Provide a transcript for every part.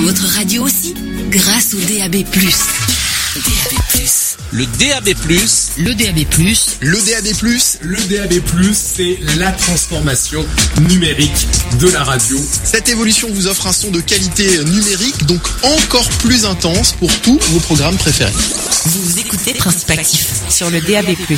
Votre radio aussi, grâce au DAB+. DAB+. Le DAB+. Le DAB+. Le DAB+. Le DAB+, c'est la transformation numérique de la radio. Cette évolution vous offre un son de qualité numérique, donc encore plus intense pour tous vos programmes préférés. Vous écoutez Principe Actif sur le DAB+. DAB+.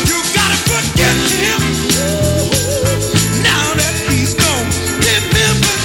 Remember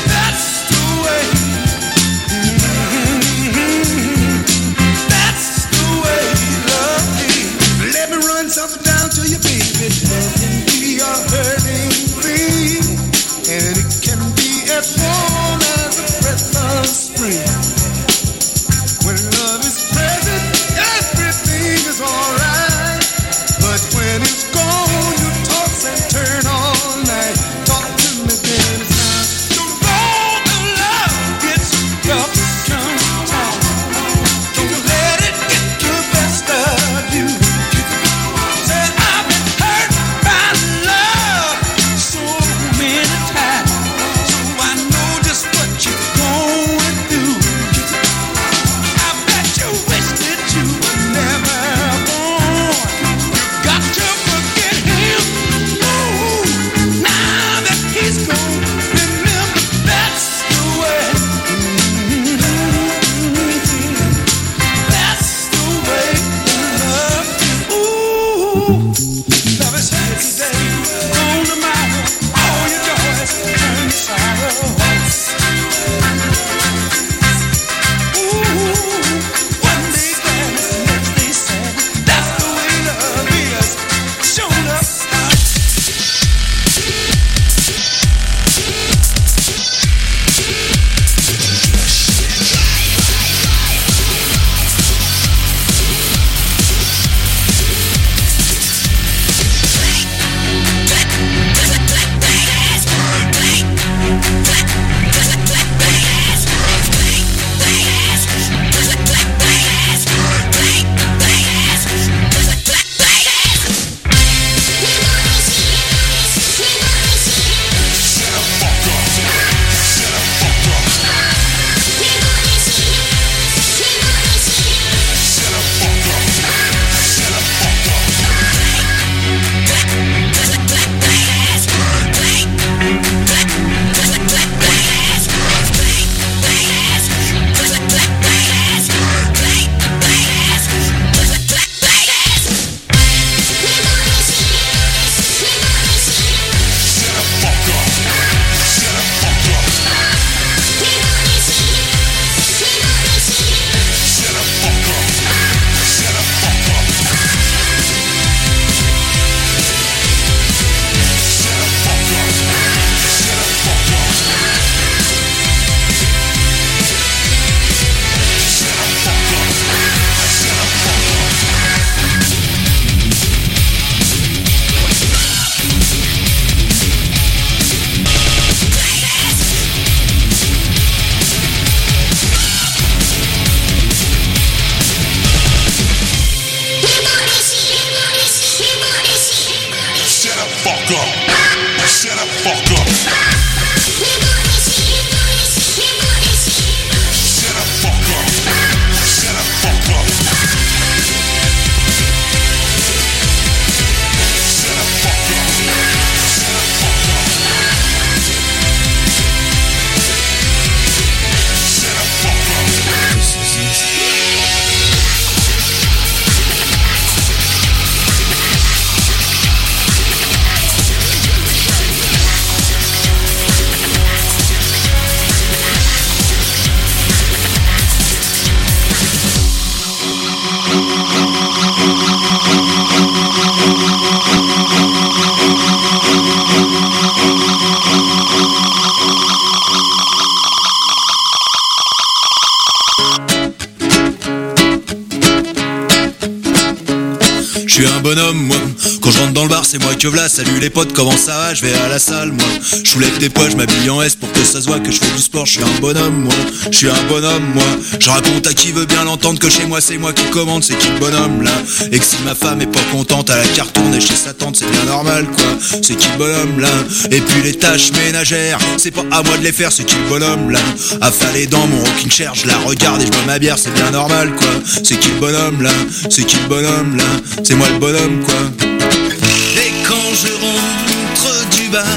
Je suis un bonhomme moi, quand je rentre dans le bar c'est moi que v'là. Salut les potes, comment ça va, je vais à la salle moi. Je soulève des poids, je m'habille en S pour que ça se voit que je fais du sport. Je suis un bonhomme moi, je suis un bonhomme moi. Je raconte à qui veut bien l'entendre que chez moi c'est moi qui commande. C'est qui le bonhomme là? Et que si ma femme est pas contente, à la carte tournée chez sa tante, c'est bien normal quoi. C'est qui le bonhomme là? Et puis les tâches ménagères, c'est pas à moi de les faire. C'est qui le bonhomme là? Affalé dans mon rocking chair, je la regarde et je bois ma bière, c'est bien normal quoi. C'est qui le bonhomme là? C'est qui le bonhomme là? C'est moi le bonhomme quoi. Et quand je rentre du bar,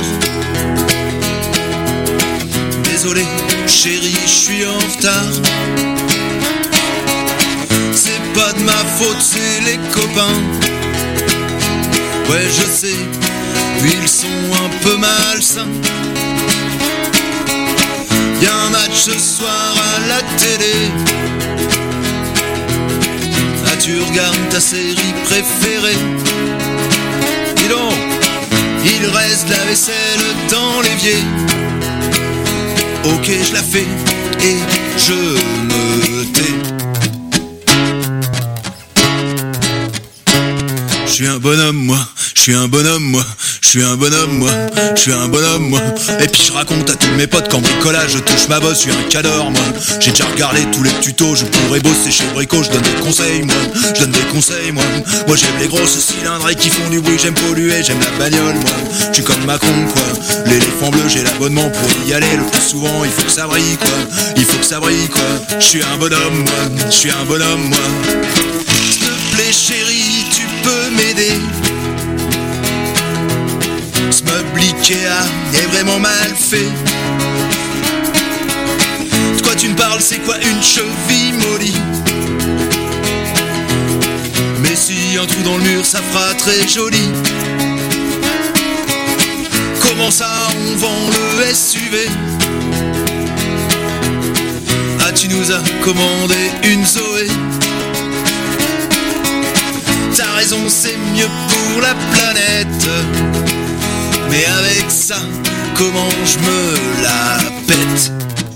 désolé chérie, je suis en retard. C'est pas de ma faute, c'est les copains. Ouais je sais, ils sont un peu malsains. Y'a un match ce soir à la télé. Ah tu regardes ta série préférée. Dis donc, il reste de la vaisselle dans l'évier. Ok je la fais et je me tais. Je suis un bonhomme moi, je suis un bonhomme moi, je suis un bonhomme moi, je suis un bonhomme moi. Et puis je raconte à tous mes potes qu'en bricolage je touche ma bosse, je suis un cador moi. J'ai déjà regardé tous les tutos, je pourrais bosser chez Brico, je donne des conseils moi, je donne des conseils moi. Moi j'aime les grosses cylindres qui font du bruit, j'aime polluer, j'aime la bagnole moi. Je suis comme Macron quoi, l'éléphant bleu j'ai l'abonnement pour y aller le plus souvent. Il faut que ça brille quoi, il faut que ça brille quoi. Je suis un bonhomme moi, je suis un bonhomme moi. S'il te plaît chérie, tu peux m'aider. Ce meuble Ikea est vraiment mal fait. De quoi tu me parles, c'est quoi une cheville mollie? Mais si un trou dans le mur ça fera très joli. Comment ça on vend le SUV? Ah tu nous as commandé une Zoé. T'as raison, c'est mieux pour la planète. Mais avec ça, comment je me la pète?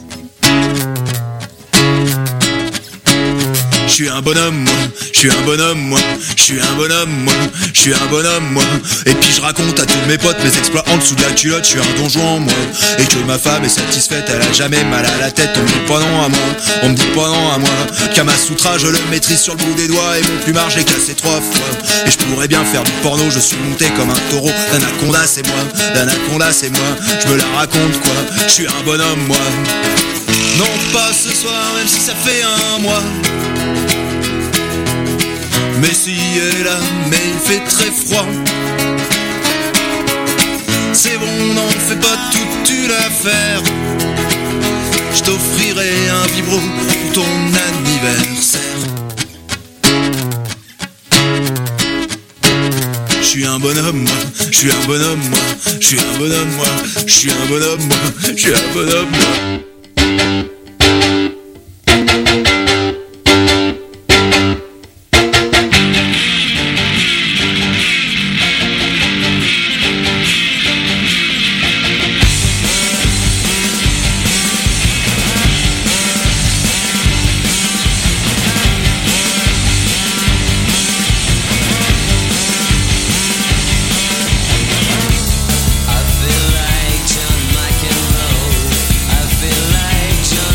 Je suis un bonhomme moi, je suis un bonhomme moi, je suis un bonhomme moi, je suis un bonhomme moi. Et puis je raconte à tous mes potes mes exploits en dessous de la culotte. Je suis un donjon moi, et que ma femme est satisfaite, elle a jamais mal à la tête. On me dit pas non à moi, on me dit pas non à moi. Kamasutra je le maîtrise sur le bout des doigts, et mon plumard j'ai cassé 3 fois. Et je pourrais bien faire du porno, je suis monté comme un taureau. D'anaconda c'est moi, d'anaconda c'est moi. Je me la raconte quoi, je suis un bonhomme moi. Non pas ce soir même si ça fait un mois. Mais si elle est là, mais il fait très froid. C'est bon, n'en fais pas toute une affaire. Je t'offrirai un vibro pour ton anniversaire. Je suis un bonhomme moi, je suis un bonhomme moi, je suis un bonhomme moi, je suis un bonhomme moi, je suis un bonhomme moi. I feel like John McEnroe. I feel like John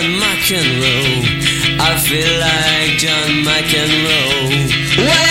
John McEnroe. I feel like John McEnroe. Well,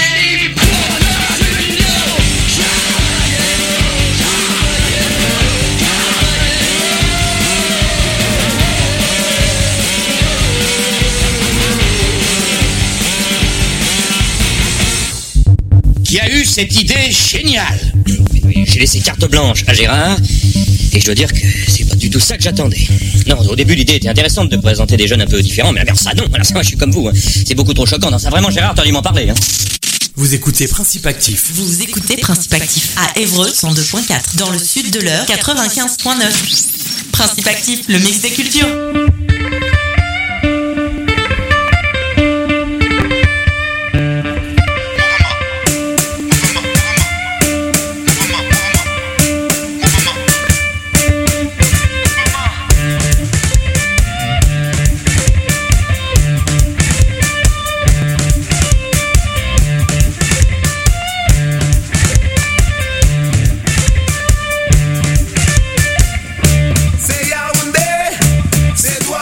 qui a eu cette idée géniale. J'ai laissé carte blanche à Gérard, et je dois dire que c'est pas du tout ça que j'attendais. Non, au début, l'idée était intéressante de présenter des jeunes un peu différents, mais alors ça, non, alors ça, moi, je suis comme vous, hein. C'est beaucoup trop choquant. Non, ça, vraiment, Gérard, t'as dû m'en parler, hein. Vous écoutez Principe Actif. Vous écoutez Principe Actif à Évreux 102.4, dans le sud de l'Eure 95.9. Principe Actif, le mix des cultures. C'est Yaoundé, c'est toi.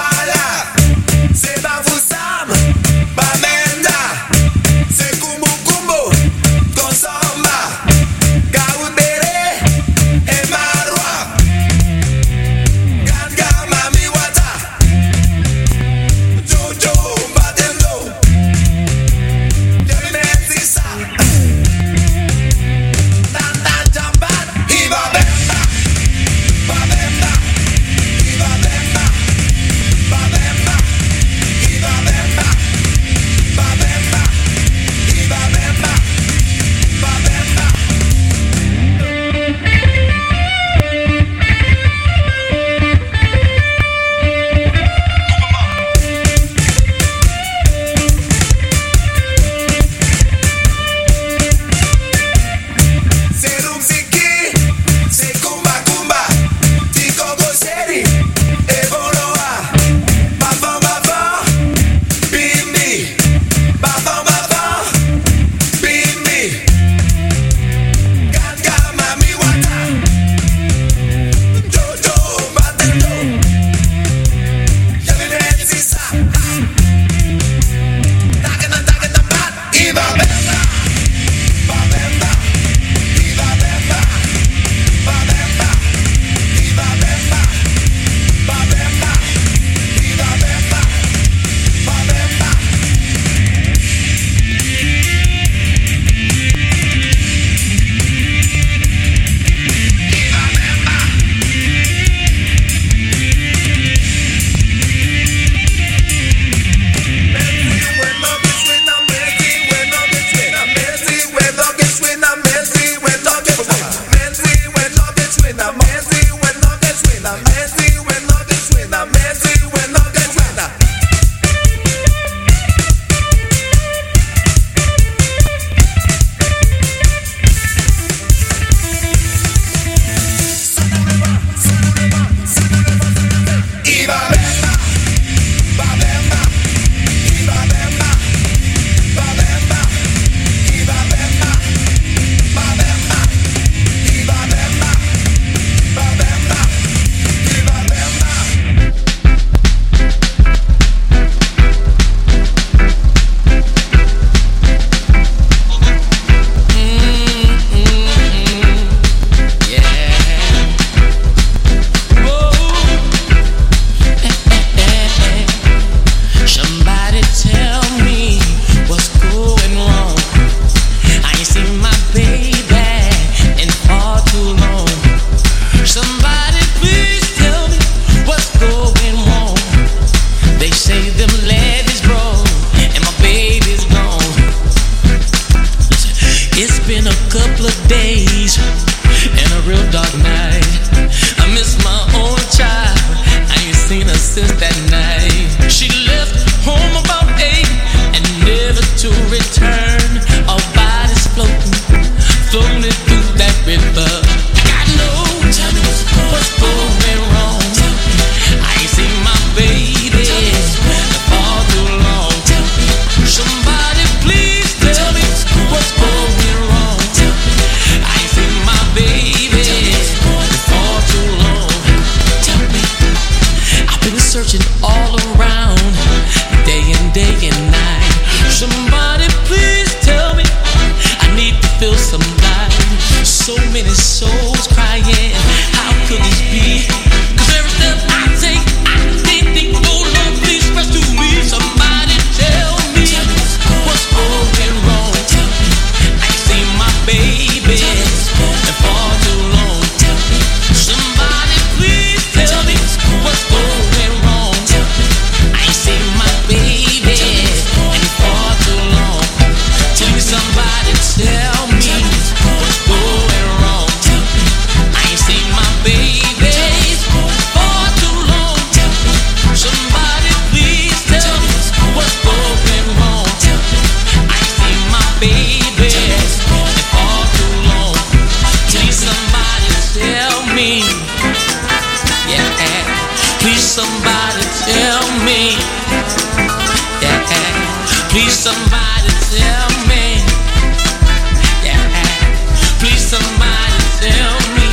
all around, day and night. Somebody please tell me, I need to feel some light. So many souls crying, how could this be? 'Cause every step I take, I can't think, oh Lord, please rescue me. Somebody tell me what's going wrong. I ain't seen my baby in far too long. Somebody please tell me what's going wrong. I ain't seen my baby in far too long. Please somebody tell me what's going wrong. I ain't seen my baby for too long. Somebody please tell me what's going wrong. I ain't seen my baby for too long. Please somebody tell me. Yeah, please somebody tell me. Yeah, please somebody tell me. Yeah, please somebody tell me.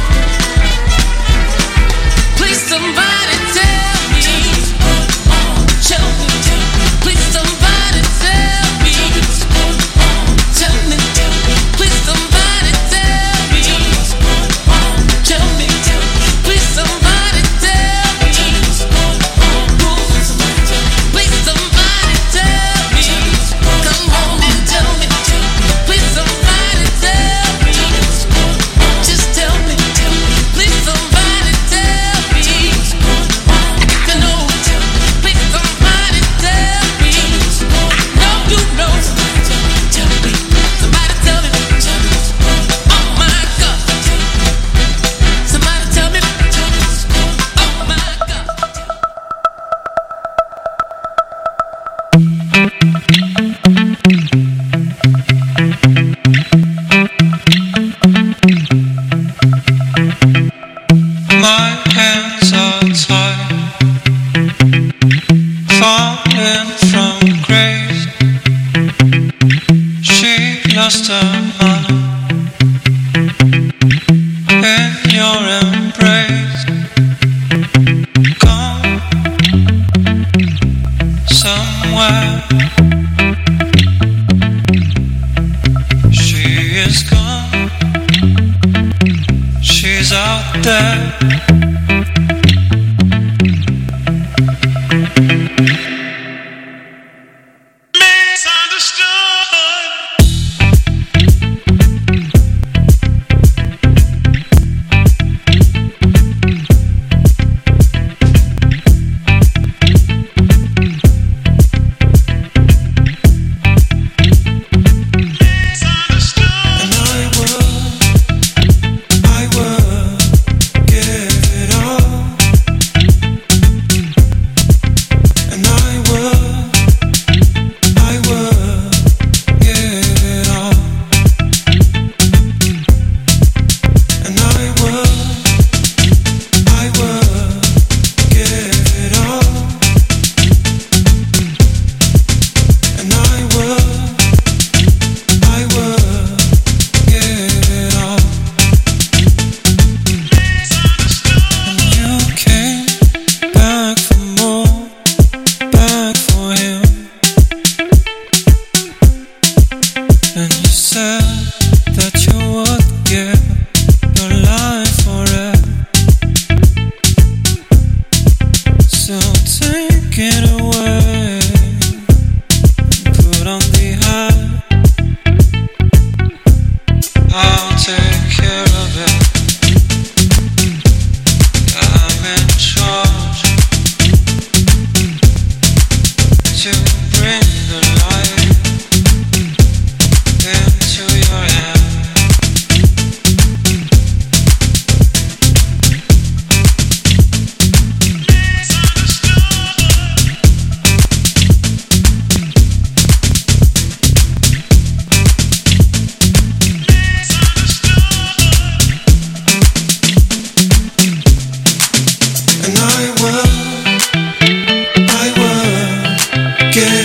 Please somebody tell me. Tell me. Please somebody tell me. Tell me. Please somebody tell me. Tell me. Please somebody tell me. Please somebody tell me. Come on and tell me. Please somebody tell me. Just tell me. Please somebody tell me. I got to know. Please somebody tell me. I know you know. Tell me. Somebody tell me. Oh my God. Somebody tell me. Oh my God. My hands are tied, falling from grace. She lost her mind in your embrace. Gone somewhere. She is gone. She's out there. I would give it all. I will give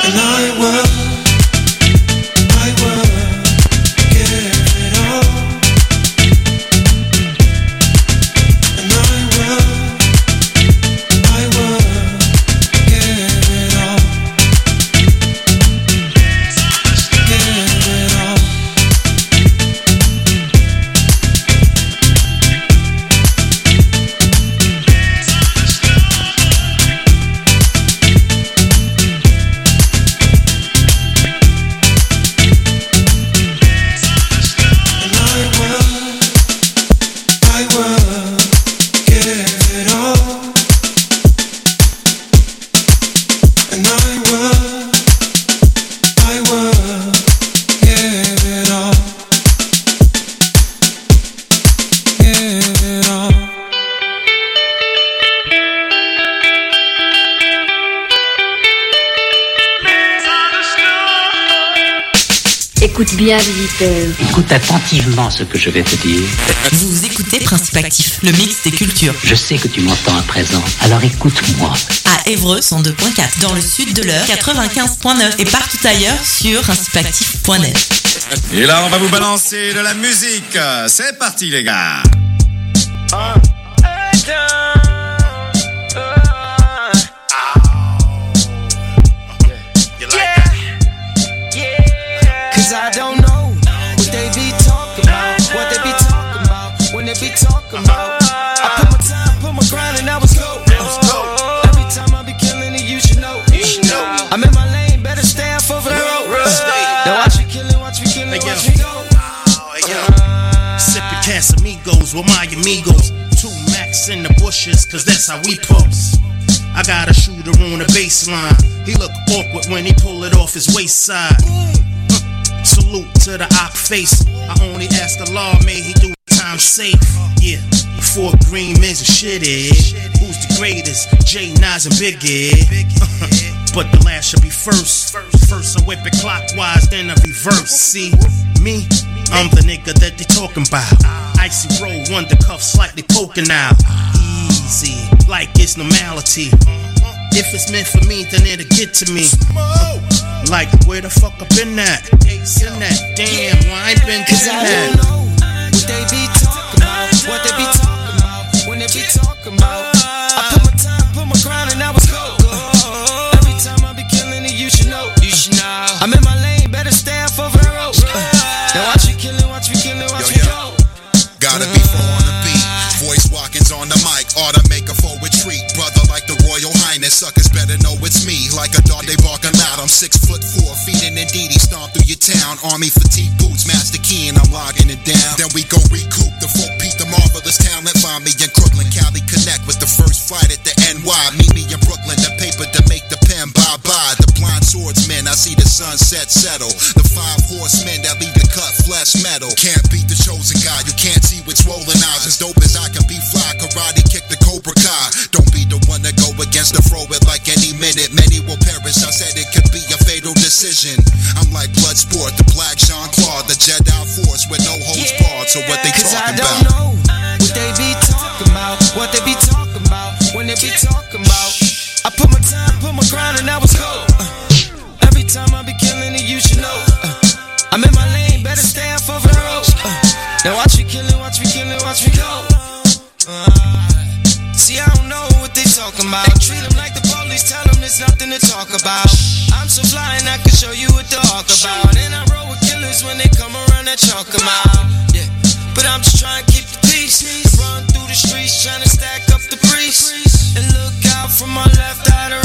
Écoute bien, visiteur. Écoute attentivement ce que je vais te dire. Vous écoutez Principe Actif, le mix des cultures. Je sais que tu m'entends à présent, alors écoute-moi. À Évreux, 102.4, dans le sud de l'Eure, 95.9 et partout ailleurs sur principeactif.net. Et là, on va vous balancer de la musique. C'est parti, les gars. I don't know what they be talking about, what they be talking about, when they be talking about. I put my time, put my grind, and I was go. Every time I be killing it, you should know. I'm in my lane, better stay off over the road. Now watch me killing, watch me killing, watch me go. Sipping Casamigos with my amigos. 2 Max in the bushes, cause that's how we post. I got a shooter on the baseline. He look awkward when he pull it off his waist side. Salute to the op face. I only ask the law, may he do time safe. Yeah, before Green Men's and shit is. Who's the greatest? J, Nas and Biggie. But the last should be first. First I whip it clockwise, then I reverse. See, me, I'm the nigga that they talking about. Icy roll, wonder cuff slightly poking out. Easy, like it's normality. If it's meant for me, then it'll get to me. Like, where the fuck I been at? In that damn, why I ain't been Cause I don't know what they be talking about, what they be talking about, when they be talking about. I put my time, put my grind, and I was go. Every time I be killing it, you should know. I'm in my lane, better stay off over the road. Now watch me killing, watch me killing, watch me go. Gotta be 4 on the beat. Voice walking's on the mic, ought to make a forward retreat. Brother like the Royal Highness, suckers better know it's me. Like a dog, they barking loud. I'm 6'4", feeding and Didi, stomp through your town. Army fatigue boots, master key, and I'm logging it down. Then we go recoup the folk, Pete the marvelous talent. Find me in Crooklyn, Cali, connect with the first flight at the NY. Meet me in Brooklyn, the paper to make the pen. Bye-bye, the blind swordsman, I see the sunset settle. The 5 horsemen that leave the cut flesh metal. Can't beat the chosen guy, you can't see with swollen eyes. As dope as I can be fly, karate kick the Cobra Kai. Don't be the one to go against the throw it like any minute. Many will perish, I said it could be a fatal decision. I'm like Bloodsport, the Black Jean-Claude, the Jedi Force with no holds barred. So what they talking about? Cause I don't know what they be talking about, what they be talking about, when they be talking about. I put my time, put my grind, and I was go. Every time I be killing it, you should know. I'm in my lane, better stay off over the road. Now watch me killing, watch me killing, watch me go. See, I don't know what they talking about. They treat them like the police, tell them there's nothing to talk about. I'm so fly and I can show you what to talk about. And I roll with killers when they come around, I chalk them out. Yeah, but I'm just trying to keep the peace. Run through the streets, trying to stack up the priest. And look out from my left eye to